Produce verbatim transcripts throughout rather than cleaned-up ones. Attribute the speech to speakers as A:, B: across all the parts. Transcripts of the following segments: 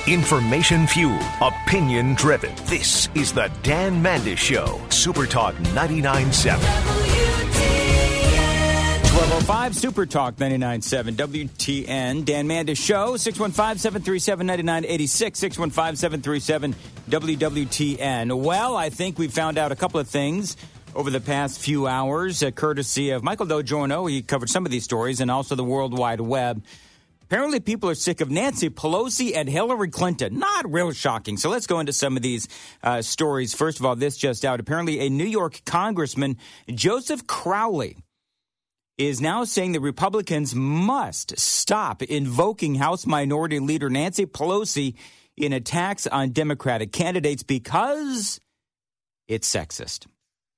A: Information fueled, opinion driven. This is the Dan Mandis Show. Super Talk ninety-nine point seven.
B: twelve oh five Super Talk ninety-nine point seven W T N. Dan Mandis Show. six one five, seven three seven, nine nine eight six. six one five, seven three seven, W W T N. Well, I think we found out a couple of things over the past few hours, uh, courtesy of Michael DelGiorno. He covered some of these stories, and also the World Wide Web. Apparently, people are sick of Nancy Pelosi and Hillary Clinton. Not real shocking. So let's go into some of these uh, stories. First of all, this just out. Apparently, a New York Congressman, Joseph Crowley, is now saying that Republicans must stop invoking House Minority Leader Nancy Pelosi in attacks on Democratic candidates because it's sexist.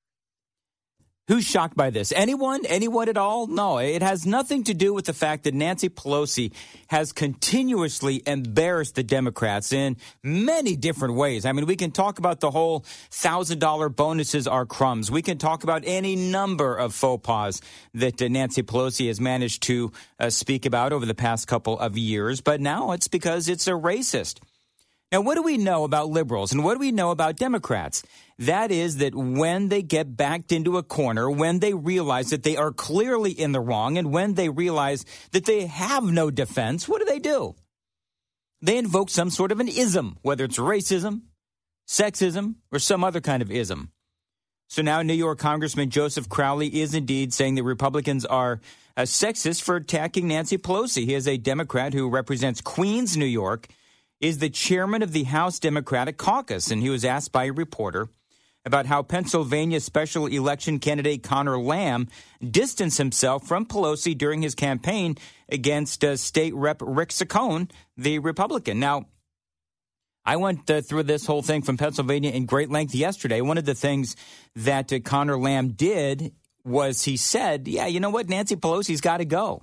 B: Who's shocked by this? Anyone? Anyone at all? No, it has nothing to do with the fact that Nancy Pelosi has continuously embarrassed the Democrats in many different ways. I mean, we can talk about the whole one thousand dollars bonuses are crumbs. We can talk about any number of faux pas that uh, Nancy Pelosi has managed to uh, speak about over the past couple of years. But now it's because it's a racist. Now, what do we know about liberals and what do we know about Democrats? That is that when they get backed into a corner, when they realize that they are clearly in the wrong, and when they realize that they have no defense, what do they do? They invoke some sort of an ism, whether it's racism, sexism, or some other kind of ism. So now New York Congressman Joseph Crowley is indeed saying that Republicans are uh, sexist for attacking Nancy Pelosi. He is a Democrat who represents Queens, New York, is the chairman of the House Democratic Caucus, and he was asked by a reporter about how Pennsylvania special election candidate Conor Lamb distanced himself from Pelosi during his campaign against uh, State Rep Rick Saccone, the Republican. Now, I went uh, through this whole thing from Pennsylvania in great length yesterday. One of the things that uh, Conor Lamb did was he said, yeah, you know what, Nancy Pelosi's got to go.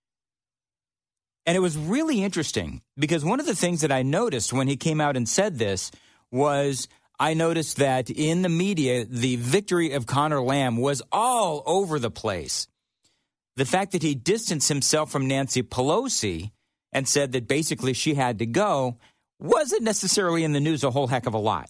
B: And it was really interesting because one of the things that I noticed when he came out and said this was I noticed that in the media, the victory of Conor Lamb was all over the place. The fact that he distanced himself from Nancy Pelosi and said that basically she had to go wasn't necessarily in the news a whole heck of a lot.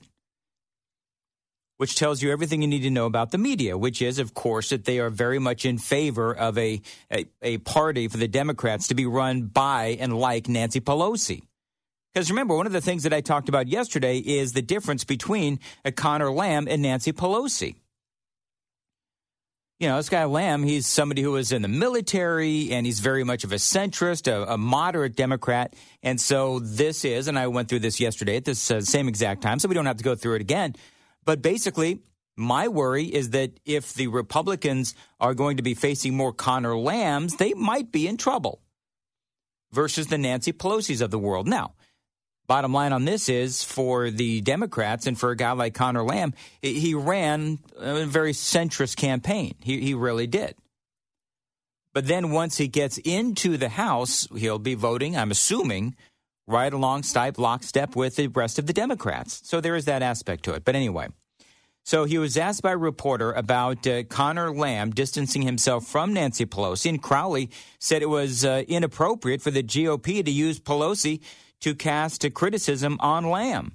B: Which tells you everything you need to know about the media, which is, of course, that they are very much in favor of a, a, a party for the Democrats to be run by and like Nancy Pelosi. Because remember, one of the things that I talked about yesterday is the difference between a Conor Lamb and Nancy Pelosi. You know, this guy Lamb, he's somebody who was in the military, and he's very much of a centrist, a, a moderate Democrat. And so this is, and I went through this yesterday at this uh, same exact time, so we don't have to go through it again. But basically, my worry is that if the Republicans are going to be facing more Conor Lambs, they might be in trouble versus the Nancy Pelosi's of the world. Now, bottom line on this is for the Democrats and for a guy like Conor Lamb, he ran a very centrist campaign. He, he really did. But then once he gets into the House, he'll be voting, I'm assuming, right alongside lockstep with the rest of the Democrats. So there is that aspect to it. But anyway, so he was asked by a reporter about uh, Conor Lamb distancing himself from Nancy Pelosi, and Crowley said it was uh, inappropriate for the G O P to use Pelosi to cast a criticism on Lamb.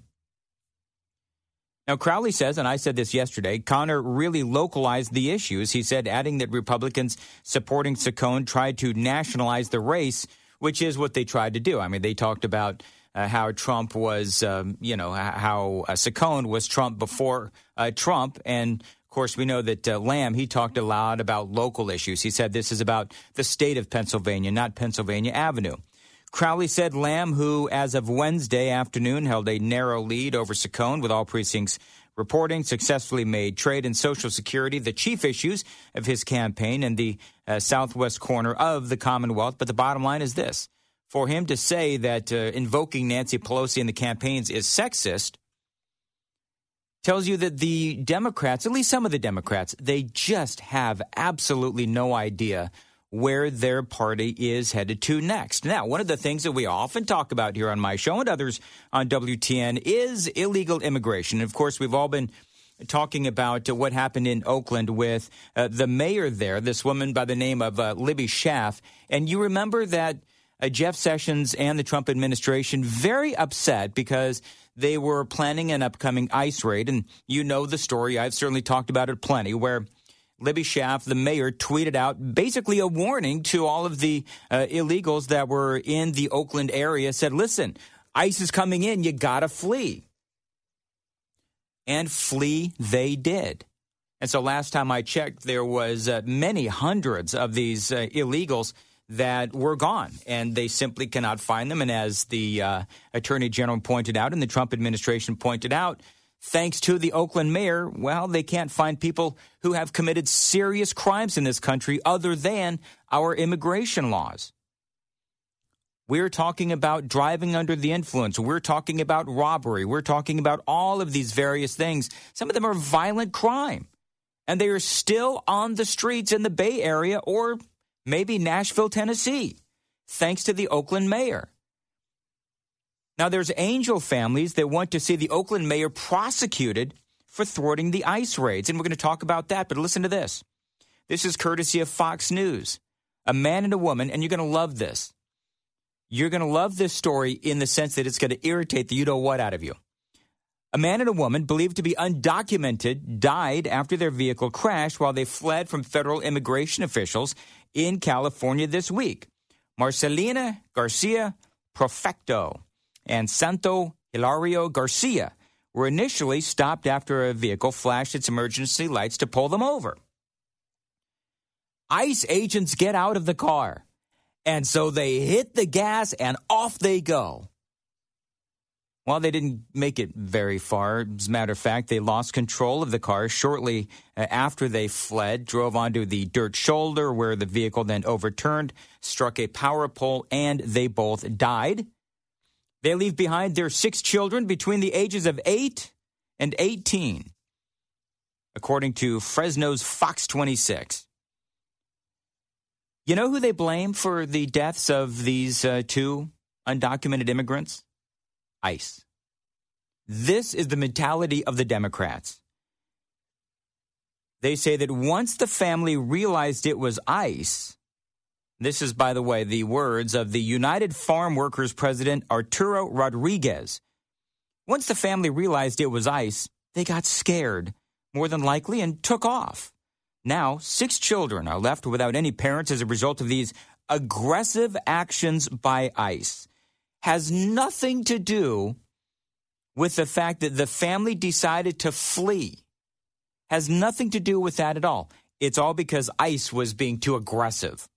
B: Now, Crowley says, and I said this yesterday, Conor really localized the issues. He said, adding that Republicans supporting Saccone tried to nationalize the race, which is what they tried to do. I mean, they talked about uh, how Trump was, um, you know, how uh, Saccone was Trump before uh, Trump. And, of course, we know that uh, Lamb, he talked a lot about local issues. He said this is about the state of Pennsylvania, not Pennsylvania Avenue. Crowley said Lamb, who as of Wednesday afternoon held a narrow lead over Saccone with all precincts reporting, successfully made trade and Social Security the chief issues of his campaign in the uh, southwest corner of the Commonwealth. But the bottom line is this. For him to say that uh, invoking Nancy Pelosi in the campaigns is sexist tells you that the Democrats, at least some of the Democrats, they just have absolutely no idea where their party is headed to next. Now, one of the things that we often talk about here on my show and others on W T N is illegal immigration. Of course, we've all been talking about uh, what happened in Oakland with uh, the mayor there, this woman by the name of uh, Libby Schaaf. And you remember that uh, Jeff Sessions and the Trump administration very upset because they were planning an upcoming ICE raid. And you know the story. I've certainly talked about it plenty, where Libby Schaaf, the mayor, tweeted out basically a warning to all of the uh, illegals that were in the Oakland area, said, listen, ICE is coming in. You got to flee. And flee they did. And so last time I checked, there was uh, many hundreds of these uh, illegals that were gone, and they simply cannot find them. And as the uh, Attorney General pointed out and the Trump administration pointed out, thanks to the Oakland mayor, well, they can't find people who have committed serious crimes in this country other than our immigration laws. We're talking about driving under the influence. We're talking about robbery. We're talking about all of these various things. Some of them are violent crime, and they are still on the streets in the Bay Area or maybe Nashville, Tennessee, thanks to the Oakland mayor. Now, there's angel families that want to see the Oakland mayor prosecuted for thwarting the ICE raids, and we're going to talk about that. But listen to this. This is courtesy of Fox News. A man and a woman, and you're going to love this. You're going to love this story in the sense that it's going to irritate the you-know-what out of you. A man and a woman believed to be undocumented died after their vehicle crashed while they fled from federal immigration officials in California this week. Marcelina Garcia Profecto and Santo Hilario Garcia were initially stopped after a vehicle flashed its emergency lights to pull them over. ICE agents get out of the car, and so they hit the gas and off they go. Well, they didn't make it very far. As a matter of fact, they lost control of the car shortly after they fled, drove onto the dirt shoulder where the vehicle then overturned, struck a power pole, and they both died. They leave behind their six children between the ages of eight and eighteen, according to Fresno's Fox twenty-six. You know who they blame for the deaths of these uh, two undocumented immigrants? ICE. This is the mentality of the Democrats. They say that once the family realized it was ICE, this is, by the way, the words of the United Farm Workers president, Arturo Rodriguez. Once the family realized it was ICE, they got scared, more than likely, and took off. Now, six children are left without any parents as a result of these aggressive actions by ICE. Has nothing to do with the fact that the family decided to flee. Has nothing to do with that at all. It's all because ICE was being too aggressive.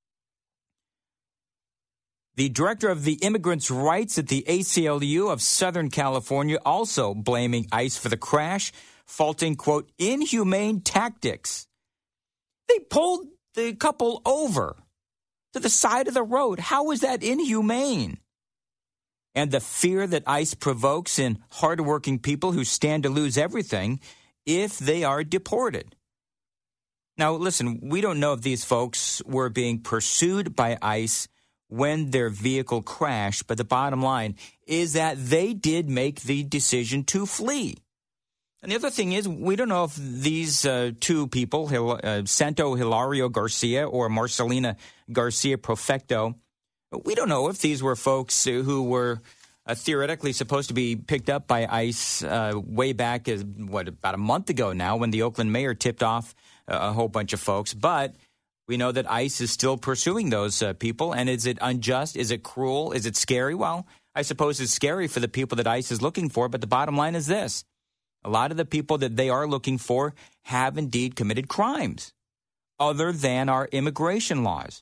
B: The director of the immigrants' rights at the A C L U of Southern California also blaming ICE for the crash, faulting, quote, inhumane tactics. They pulled the couple over to the side of the road. How is that inhumane? And the fear that ICE provokes in hardworking people who stand to lose everything if they are deported. Now, listen, we don't know if these folks were being pursued by ICE when their vehicle crashed, but the bottom line is that they did make the decision to flee. And the other thing is, we don't know if these uh, two people, Hil- uh, Santo Hilario Garcia or Marcelina Garcia Profecto, we don't know if these were folks who were uh, theoretically supposed to be picked up by ICE uh, way back, as, what, about a month ago now, when the Oakland mayor tipped off uh, a whole bunch of folks. But we know that ICE is still pursuing those uh, people. And is it unjust? Is it cruel? Is it scary? Well, I suppose it's scary for the people that ICE is looking for. But the bottom line is this. A lot of the people that they are looking for have indeed committed crimes other than our immigration laws.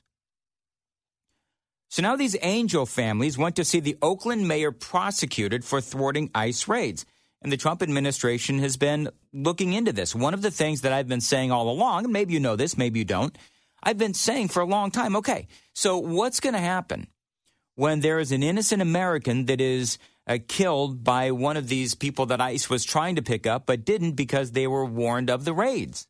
B: So now these angel families want to see the Oakland mayor prosecuted for thwarting ICE raids. And the Trump administration has been looking into this. One of the things that I've been saying all along, and maybe you know this, maybe you don't, I've been saying for a long time, okay, so what's going to happen when there is an innocent American that is uh, killed by one of these people that ICE was trying to pick up but didn't because they were warned of the raids?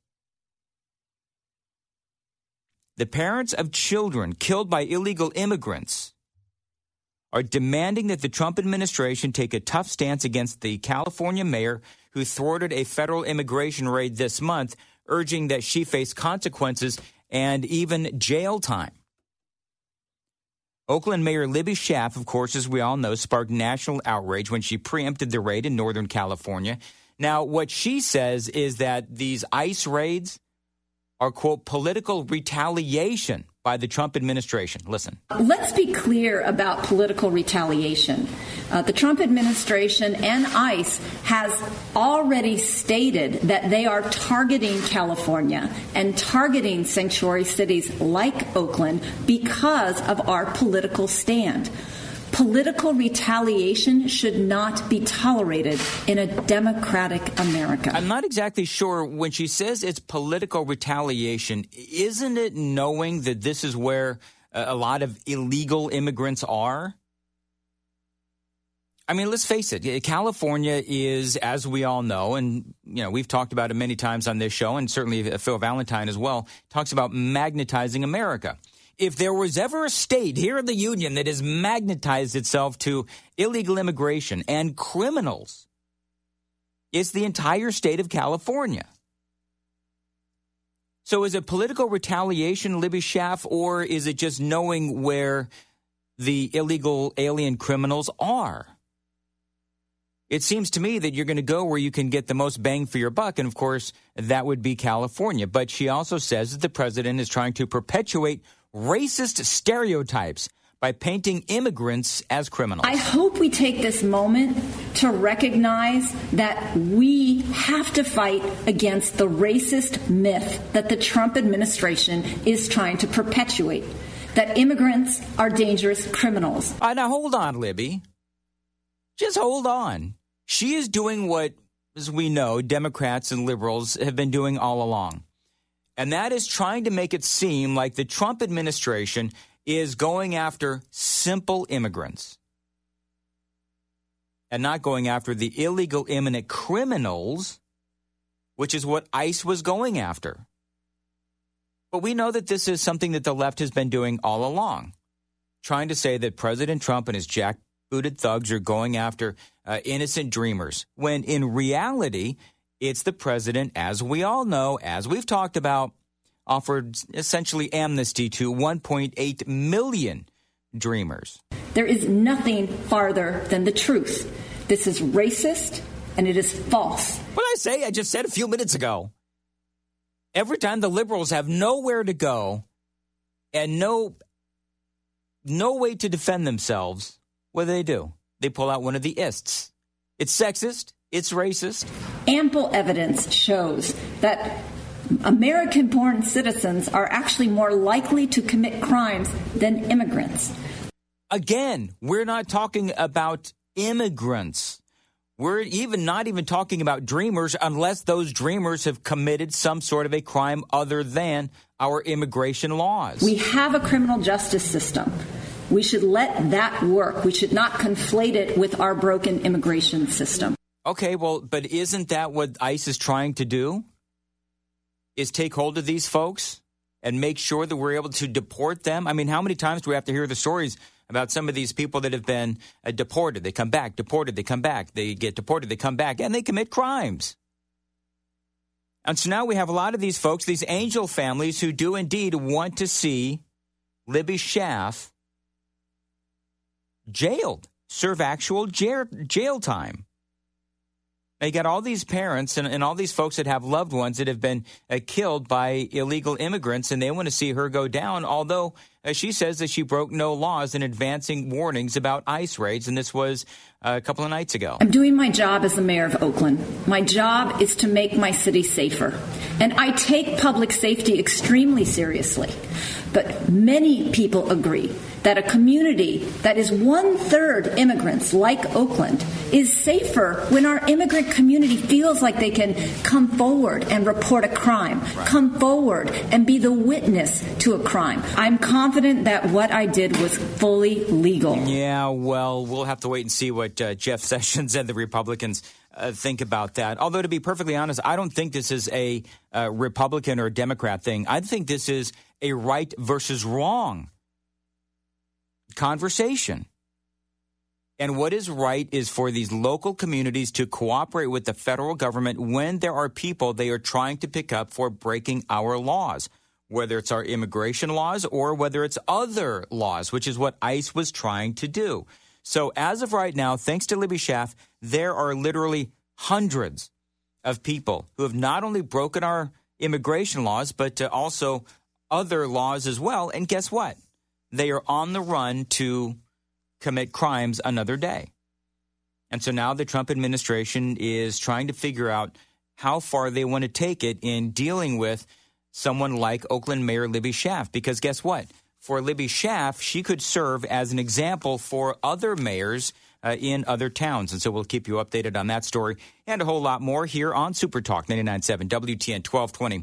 B: The parents of children killed by illegal immigrants are demanding that the Trump administration take a tough stance against the California mayor who thwarted a federal immigration raid this month, urging that she face consequences and even jail time. Oakland Mayor Libby Schaaf, of course, as we all know, sparked national outrage when she preempted the raid in Northern California. Now, what she says is that these ICE raids are, quote, political retaliation by the Trump administration. Listen.
C: Let's be clear about political retaliation. Uh, the Trump administration and ICE has already stated that they are targeting California and targeting sanctuary cities like Oakland because of our political stand. Political retaliation should not be tolerated in a democratic America.
B: I'm not exactly sure when she says it's political retaliation. Isn't it knowing that this is where a lot of illegal immigrants are? I mean, let's face it. California is, as we all know, and you know we've talked about it many times on this show, and certainly Phil Valentine as well, talks about magnetizing America. If there was ever a state here in the Union that has magnetized itself to illegal immigration and criminals, it's the entire state of California. So is it political retaliation, Libby Schaaf, or is it just knowing where the illegal alien criminals are? It seems to me that you're going to go where you can get the most bang for your buck, and of course, that would be California. But she also says that the president is trying to perpetuate racist stereotypes by painting immigrants as criminals.
C: I hope we take this moment to recognize that we have to fight against the racist myth that the Trump administration is trying to perpetuate, that immigrants are dangerous criminals.
B: Uh, now, hold on, Libby. Just hold on. She is doing what, as we know, Democrats and liberals have been doing all along. And that is trying to make it seem like the Trump administration is going after simple immigrants and not going after the illegal imminent criminals, which is what ICE was going after. But we know that this is something that the left has been doing all along, trying to say that President Trump and his jackbooted thugs are going after uh, innocent dreamers, when in reality, it's the president, as we all know, as we've talked about, offered essentially amnesty to one point eight million dreamers.
C: There is nothing farther than the truth. This is racist and it is false.
B: What did I say? I just said a few minutes ago. Every time the liberals have nowhere to go and no, no way to defend themselves, what do they do? They pull out one of the ists. It's sexist. It's racist.
C: Ample evidence shows that American-born citizens are actually more likely to commit crimes than immigrants.
B: Again, we're not talking about immigrants. We're even not even talking about dreamers unless those dreamers have committed some sort of a crime other than our immigration laws.
C: We have a criminal justice system. We should let that work. We should not conflate it with our broken immigration system.
B: Okay, well, but isn't that what ICE is trying to do? Is take hold of these folks and make sure that we're able to deport them? I mean, how many times do we have to hear the stories about some of these people that have been uh, deported? They come back, deported, they come back, they get deported, they come back, and they commit crimes. And so now we have a lot of these folks, these angel families, who do indeed want to see Libby Schaaf jailed, serve actual jail, jail time. Now, you got all these parents and, and all these folks that have loved ones that have been uh, killed by illegal immigrants, and they want to see her go down, although uh, she says that she broke no laws in advancing warnings about ICE raids, and this was uh, a couple of nights ago.
C: I'm doing my job as the mayor of Oakland. My job is to make my city safer, and I take public safety extremely seriously. But many people agree that a community that is one-third immigrants, like Oakland, is safer when our immigrant community feels like they can come forward and report a crime, right. come forward and be the witness to a crime. I'm confident that what I did was fully legal.
B: Yeah, well, we'll have to wait and see what uh, Jeff Sessions and the Republicans uh, think about that. Although, to be perfectly honest, I don't think this is a uh, Republican or Democrat thing. I think this is a right versus wrong conversation. And what is right is for these local communities to cooperate with the federal government when there are people they are trying to pick up for breaking our laws. whether it's our immigration laws or whether it's other laws, which is what ICE was trying to do. So as of right now, thanks to Libby Schaaf, there are literally hundreds of people who have not only broken our immigration laws, but uh, also other laws as well. And guess what? They are on the run to commit crimes another day. And so now the Trump administration is trying to figure out how far they want to take it in dealing with someone like Oakland Mayor Libby Schaaf. Because guess what? For Libby Schaaf, she could serve as an example for other mayors uh, in other towns. And so we'll keep you updated on that story and a whole lot more here on Super Talk ninety-nine point seven W T N twelve twenty.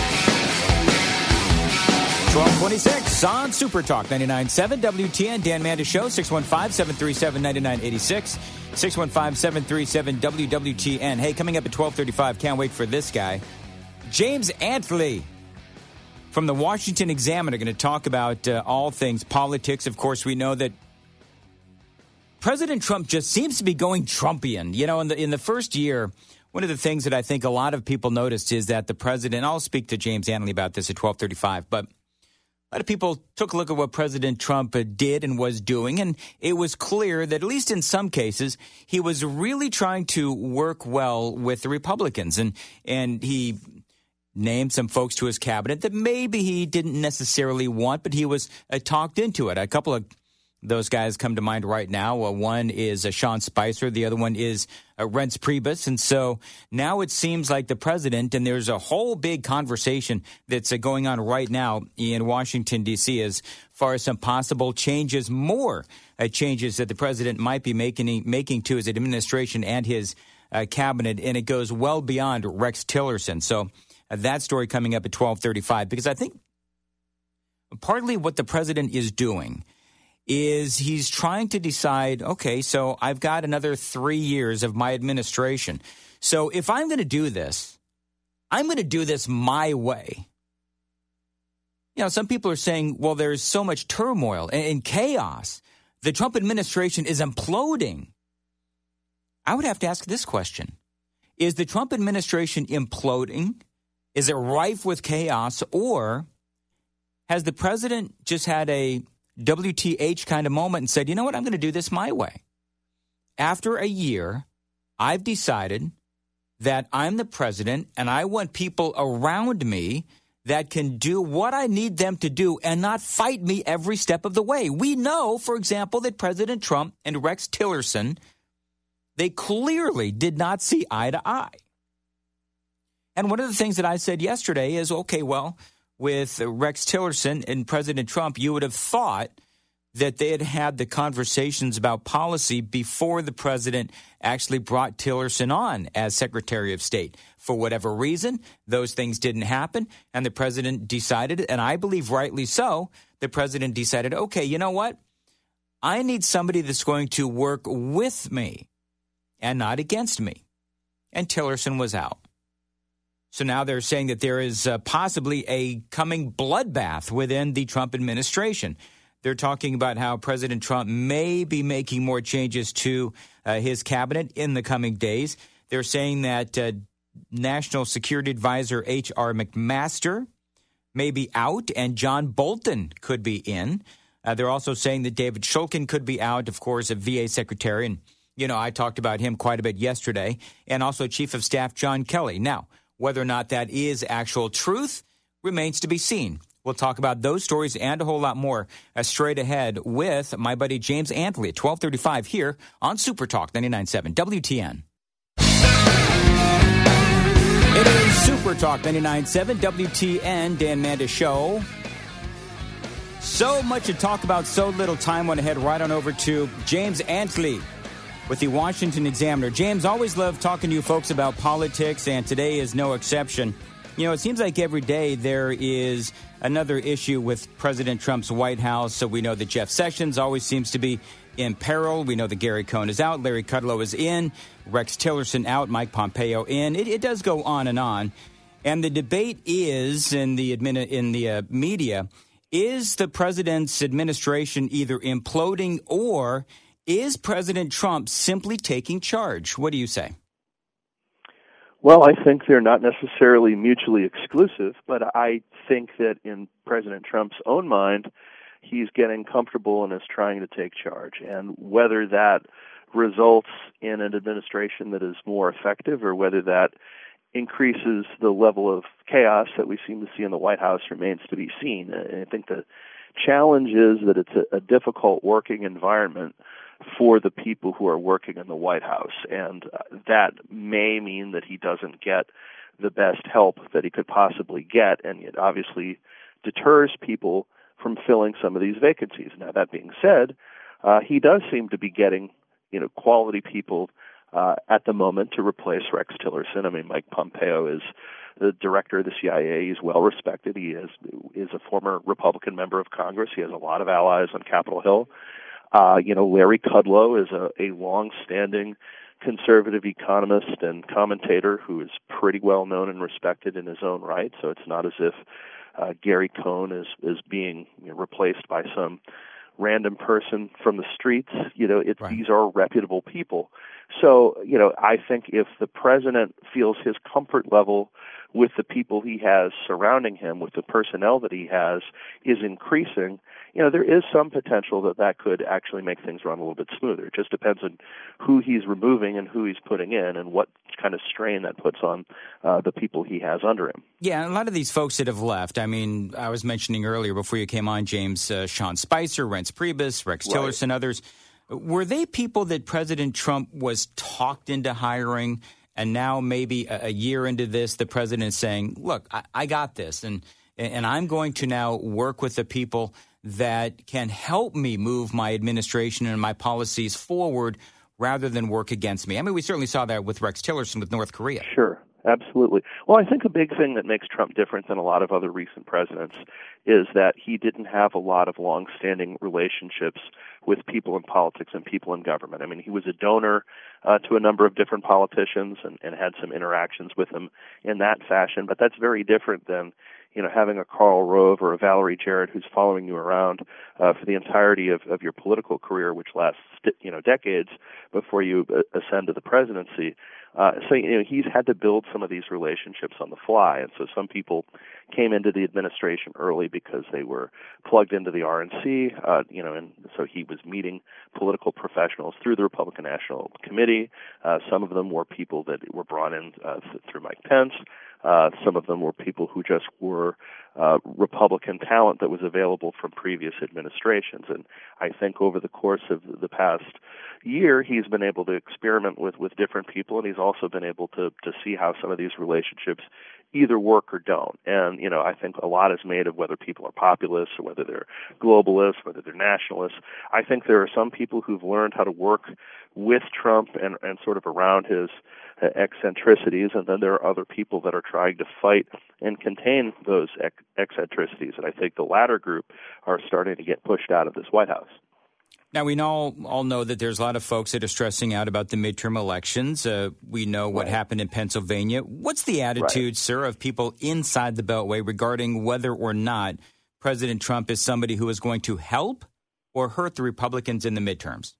B: twelve twenty-six on Super Talk ninety-nine point seven W T N. Dan Mandis Show, six one five, seven three seven, nine nine eight six, six one five, seven three seven, W W T N. Hey, coming up at twelve thirty-five, can't wait for this guy. James Antley from the Washington Examiner going to talk about uh, all things politics. Of course, we know that President Trump just seems to be going Trumpian. You know, in the in the first year, one of the things that I think a lot of people noticed is that the president, I'll speak to James Antley about this at twelve thirty-five, but a lot of people took a look at what President Trump did and was doing, and it was clear that, at least in some cases, he was really trying to work well with the Republicans. And and he named some folks to his cabinet that maybe he didn't necessarily want, but he was uh, talked into it. A couple of those guys come to mind right now. Uh, one is uh, Sean Spicer. The other one is uh, Reince Priebus. And so now it seems like the president, and there's a whole big conversation that's uh, going on right now in Washington, D C, as far as some possible changes, more uh, changes that the president might be making, making to his administration and his uh, cabinet. And it goes well beyond Rex Tillerson. So uh, that story coming up at twelve thirty-five, because I think partly what the president is doing is he's trying to decide, okay, so I've got another three years of my administration. So if I'm going to do this, I'm going to do this my way. You know, some people are saying, well, there's so much turmoil and, and chaos. The Trump administration is imploding. I would have to ask this question. Is the Trump administration imploding? Is it rife with chaos? Or has the president just had a W T H kind of moment and said, you know what, I'm going to do this my way. After a year, I've decided that I'm the president and I want people around me that can do what I need them to do and not fight me every step of the way. We know, for example, that President Trump and Rex Tillerson, they clearly did not see eye to eye. And one of the things that I said yesterday is, okay, well, with Rex Tillerson and President Trump, you would have thought that they had had the conversations about policy before the president actually brought Tillerson on as Secretary of State. For whatever reason, those things didn't happen, and the president decided, and I believe rightly so, the president decided, okay, you know what? I need somebody that's going to work with me and not against me. And Tillerson was out. So now they're saying that there is uh, possibly a coming bloodbath within the Trump administration. They're talking about how President Trump may be making more changes to uh, his cabinet in the coming days. They're saying that uh, National Security Advisor H R McMaster may be out and John Bolton could be in. Uh, they're also saying that David Shulkin could be out, of course, a V A secretary. And, you know, I talked about him quite a bit yesterday. And also Chief of Staff John Kelly. Now, whether or not that is actual truth remains to be seen. We'll talk about those stories and a whole lot more uh, straight ahead with my buddy James Antley at twelve thirty-five here on Super Talk ninety-nine point seven W T N. It is Super Talk ninety-nine point seven W T N, Dan Mandis Show. So much to talk about, so little time. Want to head right on over to James Antley with the Washington Examiner. James, always love talking to you folks about politics, and today is no exception. You know, it seems like every day there is another issue with President Trump's White House. So we know that Jeff Sessions always seems to be in peril. We know that Gary Cohn is out, Larry Kudlow is in, Rex Tillerson out, Mike Pompeo in. It, it does go on and on. And the debate is, in the, admin, in the uh, media, is the president's administration either imploding or is President Trump simply taking charge? What do you say?
D: Well, I think they're not necessarily mutually exclusive, but I think that in President Trump's own mind, he's getting comfortable and is trying to take charge. And whether that results in an administration that is more effective or whether that increases the level of chaos that we seem to see in the White House remains to be seen. And I think the challenge is that it's a, a difficult working environment for the people who are working in the White House, and uh, that may mean that he doesn't get the best help that he could possibly get, and it obviously deters people from filling some of these vacancies. Now, that being said, uh, he does seem to be getting, you know, quality people uh, at the moment to replace Rex Tillerson. I mean, Mike Pompeo is the director of the C I A. He's well respected. He is is a former Republican member of Congress. He has a lot of allies on Capitol Hill. Uh, you know, Larry Kudlow is a, a long-standing conservative economist and commentator who is pretty well known and respected in his own right. So it's not as if uh, Gary Cohn is is being you know, replaced by some random person from the streets. You know, it's, right. These are reputable people. So, you know, I think if the president feels his comfort level with the people he has surrounding him, with the personnel that he has, is increasing, you know, there is some potential that that could actually make things run a little bit smoother. It just depends on who he's removing and who he's putting in and what kind of strain that puts on uh, the people he has under him.
B: Yeah, a lot of these folks that have left, I mean, I was mentioning earlier before you came on, James, uh, Sean Spicer, Reince Priebus, Rex
D: Right.
B: Tillerson, others. Were they people that President Trump was talked into hiring, and now maybe a, a year into this, the president is saying, look, I, I got this, and and I'm going to now work with the people that can help me move my administration and my policies forward rather than work against me? I mean, we certainly saw that with Rex Tillerson with North Korea.
D: Sure. Absolutely. Well, I think a big thing that makes Trump different than a lot of other recent presidents is that he didn't have a lot of long-standing relationships with people in politics and people in government. I mean, he was a donor uh, to a number of different politicians and, and had some interactions with them in that fashion, but that's very different than you know, having a Karl Rove or a Valerie Jarrett who's following you around uh, for the entirety of, of your political career, which lasts, you know, decades before you uh, ascend to the presidency. Uh, so, you know, he's had to build some of these relationships on the fly. And so some people came into the administration early because they were plugged into the R N C, uh, you know, and so he was meeting political professionals through the Republican National Committee. Uh, some of them were people that were brought in uh, th- through Mike Pence. Uh, some of them were people who just were uh, Republican talent that was available from previous administrations. And I think over the course of the past year, he's been able to experiment with, with different people, and he's also been able to, to see how some of these relationships either work or don't. And, you know, I think a lot is made of whether people are populists or whether they're globalists, whether they're nationalists. I think there are some people who've learned how to work with Trump and, and sort of around his uh, eccentricities, and then there are other people that are trying to fight and contain those ec- eccentricities. And I think the latter group are starting to get pushed out of this White House.
B: Now, we all, all know that there's a lot of folks that are stressing out about the midterm elections. Uh, we know what
D: right.
B: happened in Pennsylvania. What's the attitude, right. sir, of people inside the Beltway regarding whether or not President Trump is somebody who is going to help or hurt the Republicans in the midterms?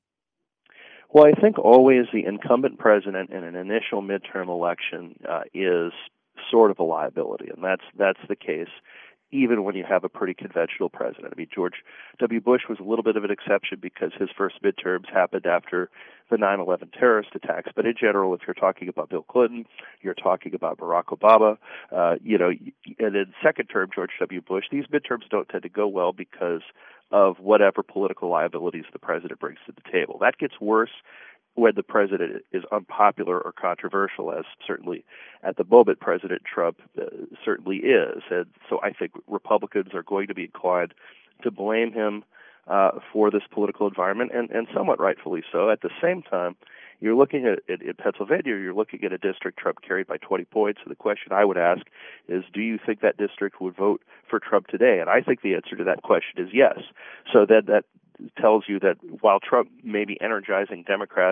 D: Well, I think always the incumbent president in an initial midterm election uh, is sort of a liability, and that's that's the case even when you have a pretty conventional president. I mean, George W. Bush was a little bit of an exception because his first midterms happened after the nine eleven terrorist attacks. But in general, if you're talking about Bill Clinton, you're talking about Barack Obama, uh, you know, and in second term, George W. Bush, these midterms don't tend to go well because of whatever political liabilities the president brings to the table. That gets worse when the president is unpopular or controversial, as certainly at the moment President Trump uh, certainly is. And so I think Republicans are going to be inclined to blame him uh, for this political environment, and, and somewhat rightfully so. At the same time, you're looking at, at in Pennsylvania, you're looking at a district Trump carried by twenty points, and the question I would ask is, do you think that district would vote for Trump today? And I think the answer to that question is yes. So that that tells you that while Trump may be energizing Democrats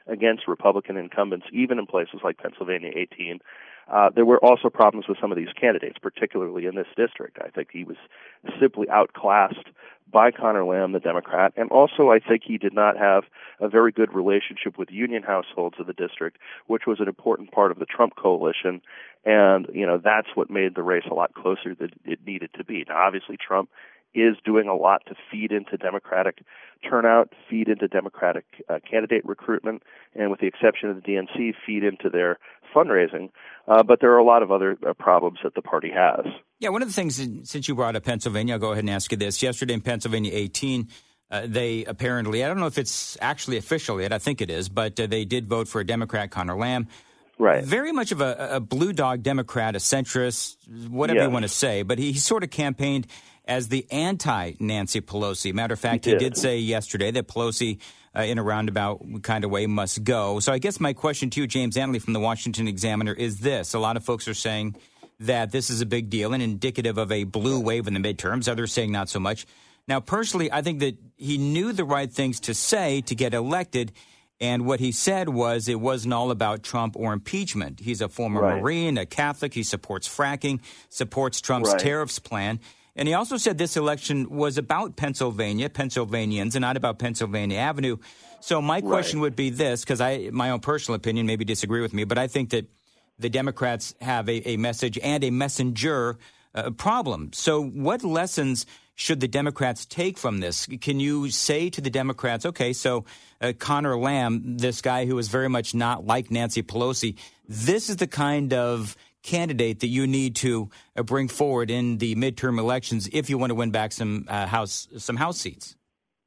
D: against Republican incumbents, even in places like Pennsylvania eighteen. Uh, there were also problems with some of these candidates, particularly in this district. I think he was simply outclassed by Conor Lamb, the Democrat, and also I think he did not have a very good relationship with union households of the district, which was an important part of the Trump coalition, and, you know, that's what made the race a lot closer than it needed to be. Now, obviously, Trump is doing a lot to feed into Democratic turnout, feed into Democratic uh, candidate recruitment, and with the exception of the D N C, feed into their fundraising. Uh, but there are a lot of other uh, problems that the party has.
B: Yeah, one of the things, since you brought up Pennsylvania, I'll go ahead and ask you this. Yesterday in Pennsylvania eighteen, uh, they apparently, I don't know if it's actually official yet, I think it is, but uh, they did vote for a Democrat, Conor Lamb.
D: Right.
B: Very much of a, a blue dog Democrat, a centrist, whatever
D: yes.
B: you want to say, but he, he sort of campaigned as the anti-Nancy Pelosi. Matter of fact, he,
D: he
B: did.
D: did
B: say yesterday that Pelosi, uh, in a roundabout kind of way, must go. So I guess my question to you, James Antley from the Washington Examiner, is this. A lot of folks are saying that this is a big deal and indicative of a blue wave in the midterms. Others saying not so much. Now, personally, I think that he knew the right things to say to get elected. And what he said was it wasn't all about Trump or impeachment. He's a former
D: right.
B: Marine, a Catholic. He supports fracking, supports Trump's
D: right.
B: tariffs plan. And he also said this election was about Pennsylvania, Pennsylvanians, and not about Pennsylvania Avenue. So my question
D: right.
B: would be this, because I, my own personal opinion, maybe disagree with me, but I think that the Democrats have a, a message and a messenger uh, problem. So what lessons should the Democrats take from this? Can you say to the Democrats, okay, so uh, Conor Lamb, this guy who is very much not like Nancy Pelosi, this is the kind of candidate that you need to uh, bring forward in the midterm elections if you want to win back some uh, house some House seats?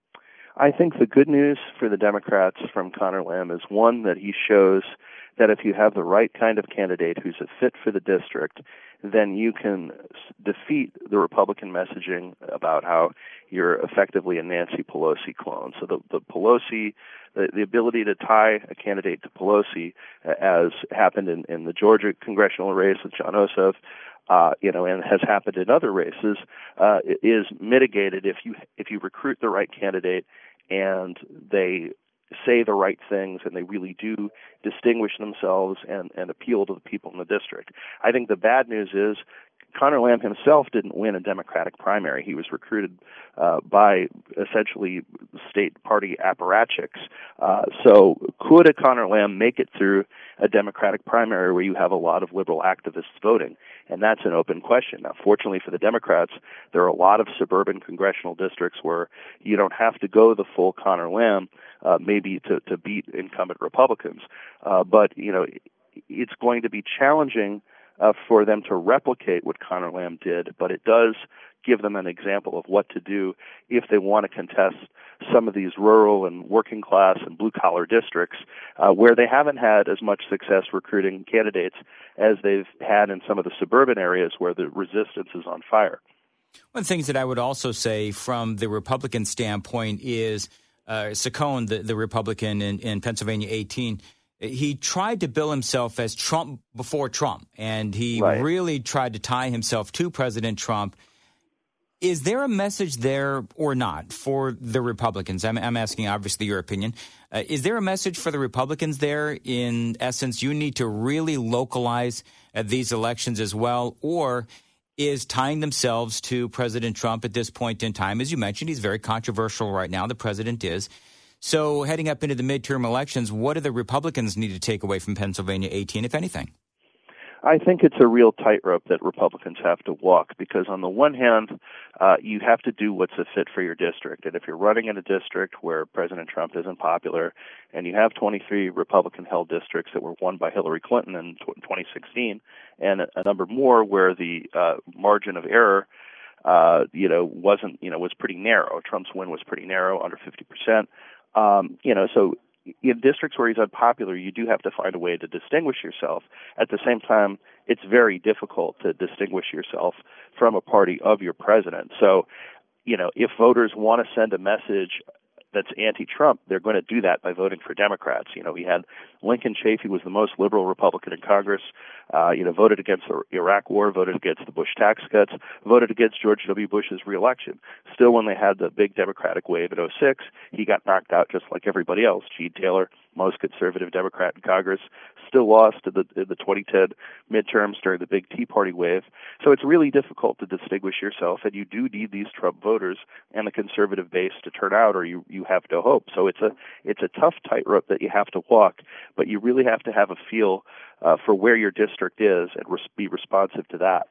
D: I think the good news for the Democrats from Conor Lamb is, one, that he shows that if you have the right kind of candidate who's a fit for the district, then you can defeat the Republican messaging about how you're effectively a Nancy Pelosi clone. So the, the Pelosi, the, the ability to tie a candidate to Pelosi, uh, as happened in, in the Georgia congressional race with Jon Ossoff, uh, you know, and has happened in other races, uh, is mitigated if you if you recruit the right candidate and they say the right things and they really do distinguish themselves and, and appeal to the people in the district. I think the bad news is Conor Lamb himself didn't win a Democratic primary. He was recruited uh, by essentially state party apparatchiks. Uh, so could a Conor Lamb make it through a Democratic primary where you have a lot of liberal activists voting? And that's an open question. Now, fortunately for the Democrats, there are a lot of suburban congressional districts where you don't have to go the full Conor Lamb, uh, maybe to, to beat incumbent Republicans. Uh, but, you know, it's going to be challenging Uh, for them to replicate what Conor Lamb did, but it does give them an example of what to do if they want to contest some of these rural and working class and blue-collar districts uh, where they haven't had as much success recruiting candidates as they've had in some of the suburban areas where the resistance is on fire.
B: One of the things that I would also say from the Republican standpoint is uh, Saccone, the, the Republican in, in Pennsylvania eighteen, he tried to bill himself as Trump before Trump, and he
D: right.
B: really tried to tie himself to President Trump. Is there a message there or not for the Republicans? I'm, I'm asking, obviously, your opinion. Uh, is there a message for the Republicans there? In essence, you need to really localize uh, these elections as well, or is tying themselves to President Trump at this point in time? As you mentioned, he's very controversial right now. The president is. So heading up into the midterm elections, what do the Republicans need to take away from Pennsylvania eighteen, if anything?
D: I think it's a real tightrope that Republicans have to walk because on the one hand, uh, you have to do what's a fit for your district. And if you're running in a district where President Trump isn't popular and you have twenty-three Republican-held districts that were won by Hillary Clinton in twenty sixteen and a, a number more where the uh, margin of error uh, you know, wasn't, you know, was pretty narrow. Trump's win was pretty narrow, under fifty percent. Um, you know, so in districts where he's unpopular, you do have to find a way to distinguish yourself. At the same time, it's very difficult to distinguish yourself from a party of your president. So, you know, if voters want to send a message that's anti-Trump, they're going to do that by voting for Democrats. You know, we had Lincoln Chafee was the most liberal Republican in Congress, uh, you know, voted against the Iraq War, voted against the Bush tax cuts, voted against George W. Bush's reelection. Still, when they had the big Democratic wave in oh six, he got knocked out just like everybody else. Gene Taylor, most conservative Democrat in Congress, still lost in the, in the twenty ten midterms during the big Tea Party wave. So it's really difficult to distinguish yourself, and you do need these Trump voters and the conservative base to turn out, or you, you have no hope. So it's a it's a tough tightrope that you have to walk, but you really have to have a feel uh, for where your district is and res- be responsive to that.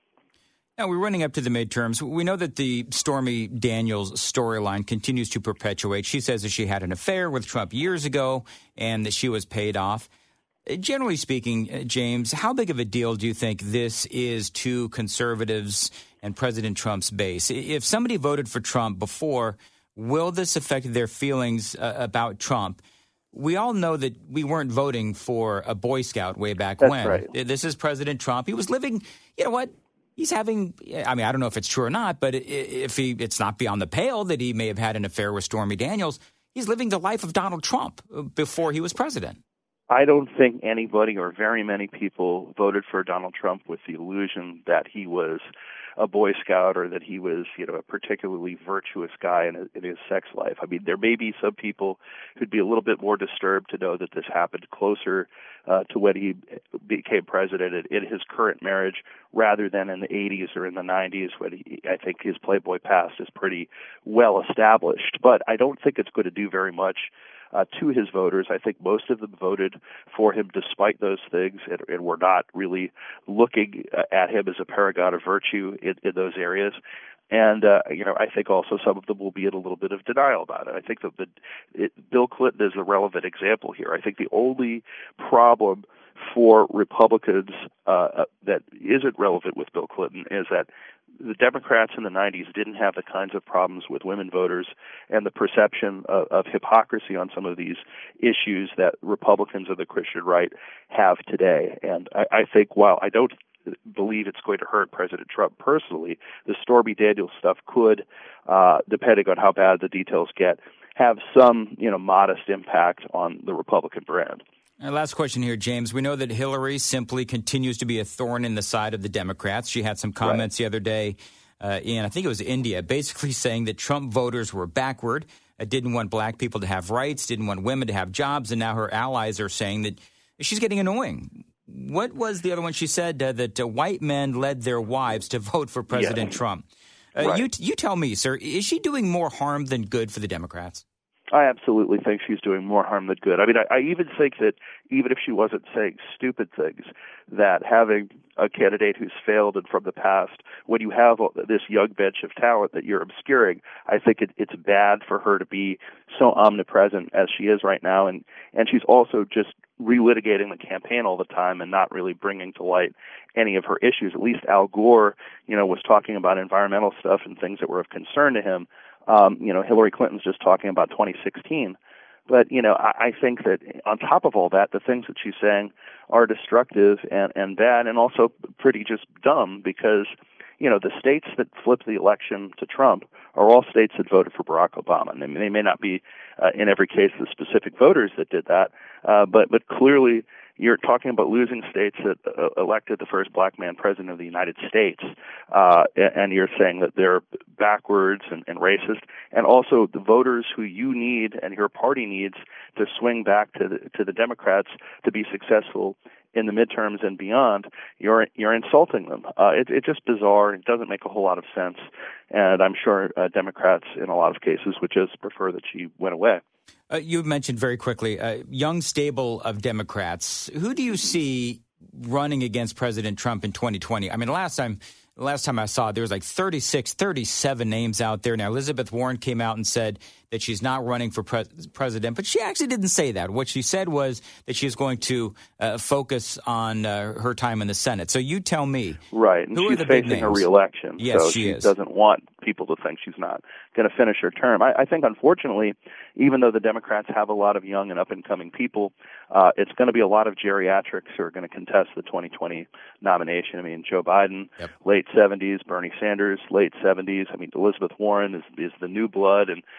B: Now, we're running up to the midterms. We know that the Stormy Daniels storyline continues to perpetuate. She says that she had an affair with Trump years ago and that she was paid off. Generally speaking, James, how big of a deal do you think this is to conservatives and President Trump's base? If somebody voted for Trump before, will this affect their feelings uh, about Trump? We all know that we weren't voting for a Boy Scout way back
D: That's
B: when.
D: Right.
B: This is President Trump. He was living, you know what? He's having, I mean, I don't know if it's true or not, but if he, it's not beyond the pale that he may have had an affair with Stormy Daniels. He's living the life of Donald Trump before he was president.
D: I don't think anybody or very many people voted for Donald Trump with the illusion that he was a Boy Scout or that he was, you know, a particularly virtuous guy in, in his sex life. I mean, there may be some people who'd be a little bit more disturbed to know that this happened closer uh, to when he became president in, in his current marriage rather than in the eighties or in the nineties when he, I think his Playboy past is pretty well established. But I don't think it's going to do very much Uh, to his voters. I think most of them voted for him despite those things and, and were not really looking at him as a paragon of virtue in, in those areas. And, uh, you know, I think also some of them will be in a little bit of denial about it. I think that the, it, Bill Clinton is a relevant example here. I think the only problem for Republicans uh, that isn't relevant with Bill Clinton is that the Democrats in the nineties didn't have the kinds of problems with women voters and the perception of, of hypocrisy on some of these issues that Republicans of the Christian right have today. And I, I think while I don't believe it's going to hurt President Trump personally, the Stormy Daniels stuff could, uh, depending on how bad the details get, have some, you know, modest impact on the Republican brand.
B: And last question here, James. We know that Hillary simply continues to be a thorn in the side of the Democrats. She had some comments right. the other day uh, in, I think it was India, basically saying that Trump voters were backward, uh, didn't want black people to have rights, didn't want women to have jobs, and now her allies are saying that she's getting annoying. What was the other one she said? Uh, that uh, white men led their wives to vote for President
D: yes.
B: Trump. Uh,
D: right.
B: you, you tell me, sir, is she doing more harm than good for the Democrats?
D: I absolutely think she's doing more harm than good. I mean, I, I even think that even if she wasn't saying stupid things, that having a candidate who's failed and from the past, when you have this young bench of talent that you're obscuring, I think it, it's bad for her to be so omnipresent as she is right now. And, and she's also just relitigating the campaign all the time and not really bringing to light any of her issues. At least Al Gore, you know, was talking about environmental stuff and things that were of concern to him. Um, you know, Hillary Clinton's just talking about twenty sixteen. But, you know, I, I think that on top of all that, the things that she's saying are destructive and, and bad and also pretty just dumb because, you know, the states that flipped the election to Trump are all states that voted for Barack Obama. And they, they may not be, uh, in every case, the specific voters that did that, uh, but, but clearly you're talking about losing states that uh, elected the first black man president of the United States, uh, and you're saying that they're backwards and, and racist, and also the voters who you need and your party needs to swing back to the, to the Democrats to be successful in the midterms and beyond, you're you're insulting them. Uh, it, it's just bizarre. It doesn't make a whole lot of sense, and I'm sure uh, Democrats in a lot of cases would just prefer that she went away.
B: Uh, you mentioned very quickly a young stable of Democrats. Who do you see running against President Trump in twenty twenty? I mean, last time last time I saw it, there was like thirty-six, thirty-seven names out there. Now, Elizabeth Warren came out and said that she's not running for pre- president, but she actually didn't say that. What she said was that she's going to uh, focus on uh, her time in the Senate. So you tell me.
D: Right, and
B: who
D: she's
B: are the big
D: facing
B: names?
D: a re-election.
B: Yes,
D: so
B: she,
D: she
B: is.
D: doesn't want people to think she's not going to finish her term. I, I think, unfortunately, even though the Democrats have a lot of young and up-and-coming people, uh, it's going to be a lot of geriatrics who are going to contest the twenty twenty nomination. I mean, Joe Biden, yep. late seventies, Bernie Sanders, late seventies. I mean, Elizabeth Warren is, is the new blood, and as she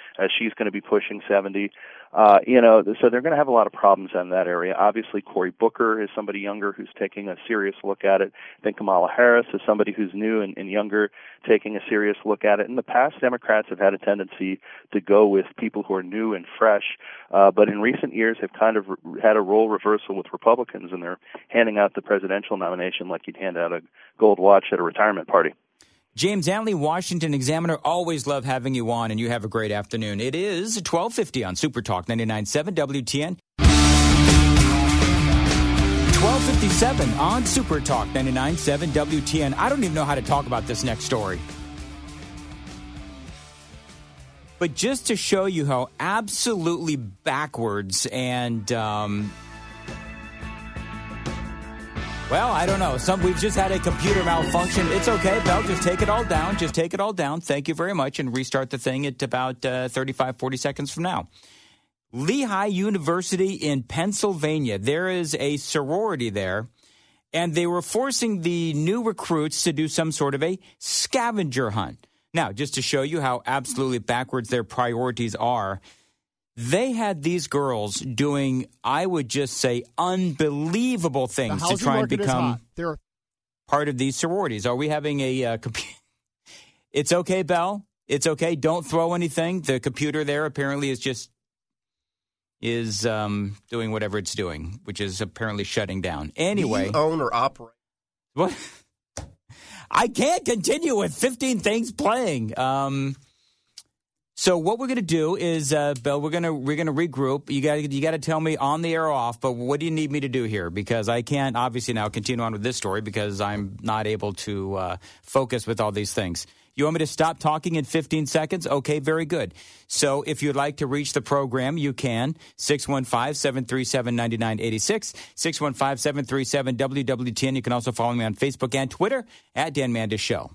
D: she's going to be pushing seventy. Uh, you know, so they're going to have a lot of problems in that area. Obviously, Cory Booker is somebody younger who's taking a serious look at it. I think Kamala Harris is somebody who's new and, and younger, taking a serious look at it. In the past, Democrats have had a tendency to go with people who are new and fresh, uh, but in recent years have kind of re- had a role reversal with Republicans, and they're handing out the presidential nomination like you'd hand out a gold watch at a retirement party.
B: James Antley, Washington Examiner, always love having you on, and you have a great afternoon. It is twelve fifty on Super Talk ninety-nine point seven W T N. twelve fifty-seven on Super Talk ninety-nine point seven W T N. I don't even know how to talk about this next story. But just to show you how absolutely backwards and... Um, Well, I don't know. Some we've just had a computer malfunction. It's okay, Bell. Just take it all down. Just take it all down. Thank you very much. And restart the thing at about uh, thirty-five, forty seconds from now. Lehigh University in Pennsylvania. There is a sorority there, and they were forcing the new recruits to do some sort of a scavenger hunt. Now, just to show you how absolutely backwards their priorities are, they had these girls doing, I would just say, unbelievable things to try and become part of these sororities. Are we having a uh, computer? It's okay, Bell. It's okay. Don't throw anything. The computer there apparently is just is um, doing whatever it's doing, which is apparently shutting down. Anyway,
E: do you own or operate?
B: What? I can't continue with fifteen things playing. Um, So what we're going to do is, uh, Bill, we're going to we're going to regroup. You got you got to tell me on the air or off. But what do you need me to do here? Because I can't obviously now continue on with this story because I'm not able to uh, focus with all these things. You want me to stop talking in fifteen seconds? Okay, very good. So if you'd like to reach the program, you can. six one five, seven three seven, nine nine eight six, six one five, seven three seven, W W T N. You can also follow me on Facebook and Twitter at Dan Mandis Show.